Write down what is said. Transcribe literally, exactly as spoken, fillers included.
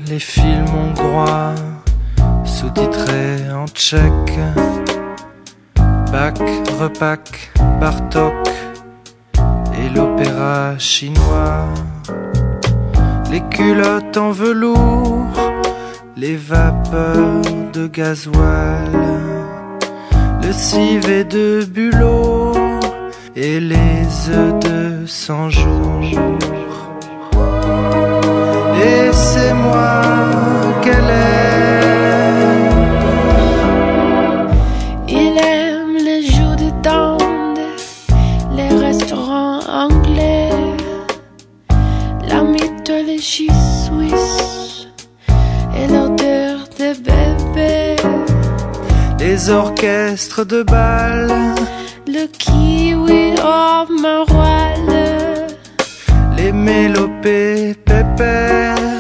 les films hongrois, sous-titrés en tchèque. Bach, Repac, Bartok et l'opéra chinois. Les culottes en velours, les vapeurs de gasoil, le civet de bulot et les œufs de cent jours. Et c'est moi qu'elle aime. Il aime les jours de dinde, les restaurants anglais, la mythologie suisse et l'odeur des bébés, les orchestres de bal, le kiwi au maroilles, les mélopées pépères,